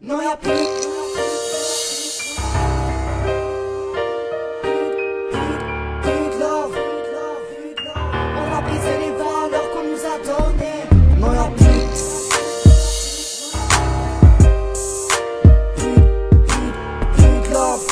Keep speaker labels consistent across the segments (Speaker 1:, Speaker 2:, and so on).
Speaker 1: Non y'a plus de love. On a brisé les valeurs qu'on nous a données. Non y'a plus de love.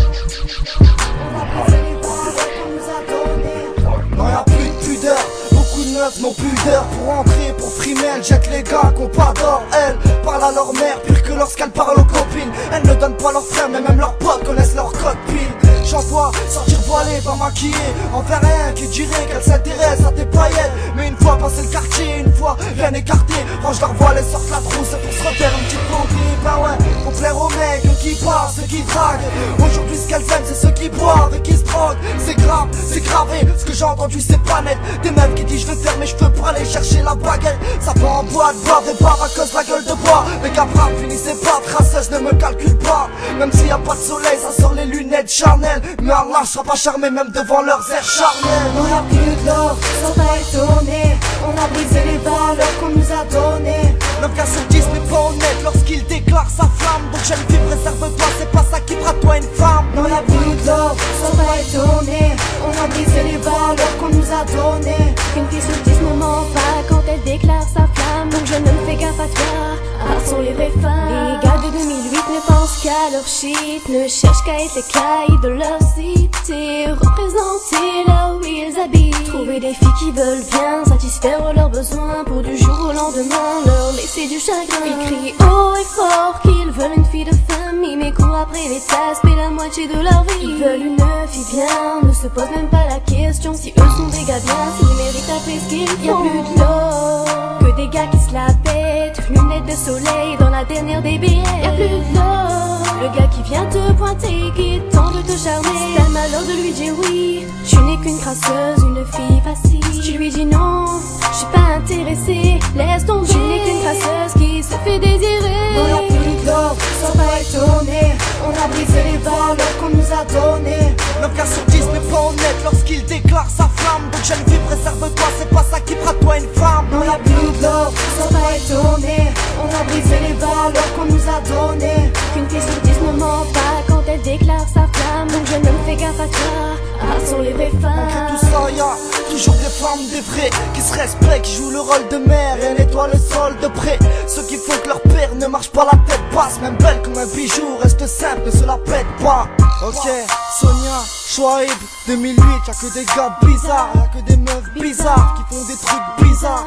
Speaker 1: On a brisé les valeurs qu'on nous a données. Non y'a plus de pudeur. Beaucoup de meufs n'ont plus d'heure pour entrer, pour frimer. Elles jettent les gars qu'on pas d'or. Elles parlent à leur mère pire que lorsqu'elles parlent aux copines. Elles ne donnent pas leurs frères mais même leurs potes connaissent leur code PIN. J'en vois sortir voilée, pas maquillée, envers rien qui dirait qu'elle s'intéresse à tes paillettes. Mais une fois passé le quartier, une fois rien écarté, range leur voile et sortent la trousse pour se refaire une petite plantée. Bah ouais, faut plaire aux mecs qui parlent, ceux qui draguent. Aujourd'hui ce qu'elles aiment c'est ceux qui boivent et qui se droguent. C'est grave, c'est gravé, ce que j'ai entendu c'est pas net. Des meufs qui disent je vais faire mes cheveux pour aller chercher la baguette. Ça part en boîte, boire des bars à cause de la gueule de bois. Les capras finissez pas, traceuses ne me calculent pas. Même s'il y a pas de soleil, ça sort les lunettes Chanel. Mais Allah sera pas charmé même devant leurs airs charnels.
Speaker 2: Non y'a plus de love, sans pas étonner. On a brisé les valeurs qu'on nous a données.
Speaker 1: 9 cas sur 10 n'est pas honnête lorsqu'il déclare sa flamme. Donc jeune fille préserve-toi, c'est pas ça qui fera toi une femme.
Speaker 2: Non y'a plus de love, sans pas étonner. On a brisé les valeurs qu'on nous a données.
Speaker 3: Une fille sur 10 ne ment pas quand elle déclare sa flamme. Donc je ne me fais gaffe à toi, rares sont les vraies femmes. Les gars de 2008 ne pensent qu'à leur shit, ne cherchent qu'à être les cailles de leur cité, représenter là où ils habitent. Trouver des filles qui veulent bien satisfaire leurs besoins pour du jour au lendemain leur laisser du chagrin. Ils crient haut et fort qu'ils veulent une fille de famille, mais courent après les tasses et la moitié de leur vie. Ils veulent une fille bien, ne se posent même pas la question si eux sont des gars bien, s'ils méritent après ce qu'ils font. Y'a plus de love, que des gars qui se la pètent, lunettes de soleil dans la dernière des billets. Y'a plus de love, le gars qui vient te pointer, qui tente de te charmer. C'est le malheur de lui dire oui, tu n'es qu'une crasseuse, une fille facile. Si tu lui dis non, je suis pas intéressée, laisse tomber. Tu n'es qu'une crasseuse qui se fait désirer.
Speaker 2: Non y'a plus de love, sans pas étonner. On a brisé les valeurs qu'on nous a données.
Speaker 1: 9 cas sur 10 n'est pas honnête lorsqu'il déclare sa flamme. Donc jeune fille préserve-toi, c'est pas ça qui fera toi une femme.
Speaker 2: Non y'a plus de love, sans pas étonner. On a brisé les valeurs qu'on nous a données.
Speaker 3: Qu'une fille sur 10 ne ment pas quand elle déclare sa flamme. Donc je ne me fais gaffe à toi, rares sont les vraies femmes.
Speaker 1: Malgré tout ça, y'a toujours des femmes, des vraies, qui se respectent, qui jouent le rôle de mère et nettoient le sol de près. Ceux qui font que leur père ne marche pas la tête basse, même belle comme un bijou, reste simple, ne se la pète pas. Ok, Sonia, Chouaib, 2008, y'a que des gars bizarres, y'a que des meufs bizarres qui font des trucs bizarres.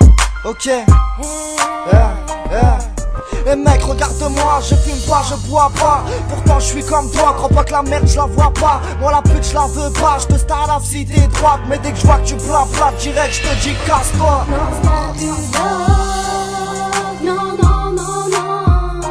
Speaker 1: Ok, Eh mec, regarde-moi, je fume pas, je bois pas. Pourtant je suis comme toi, crois pas que la merde je la vois pas. Moi la pute je la veux pas, je te starlave si t'es droite. Mais dès que je vois que tu blabla direct, je te dis casse-toi.
Speaker 3: Non, c'est pas du love, non, non, non, non.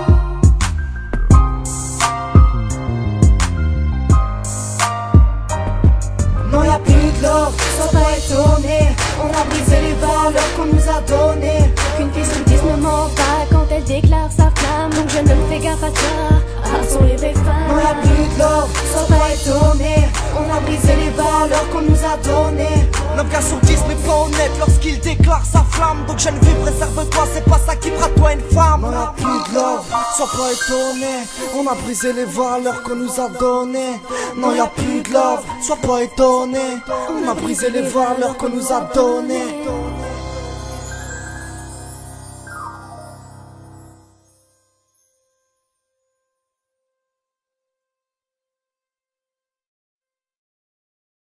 Speaker 2: Non y'a plus de love, sans pas étonner. On a brisé les valeurs qu'on nous a données.
Speaker 3: Qu'une fille sur 10 ne ment pas quand elle déclare sa flamme. Donc je ne me fais gaffe à toi, rares sont les vraies
Speaker 2: Non y'a
Speaker 3: femmes.
Speaker 2: plus de love, sans pas étonner. On a brisé les valeurs qu'on nous a données.
Speaker 1: 9 cas sur 10 n'est pas honnête lorsqu'il déclare sa flamme. Donc jeune fille préserve-toi, c'est pas ça qui fera toi une femme. Non y'a plus de love, sois pas étonné. On a brisé les valeurs qu'on nous a données. Non y'a plus de love, sois pas étonné. On a brisé les valeurs qu'on nous a données.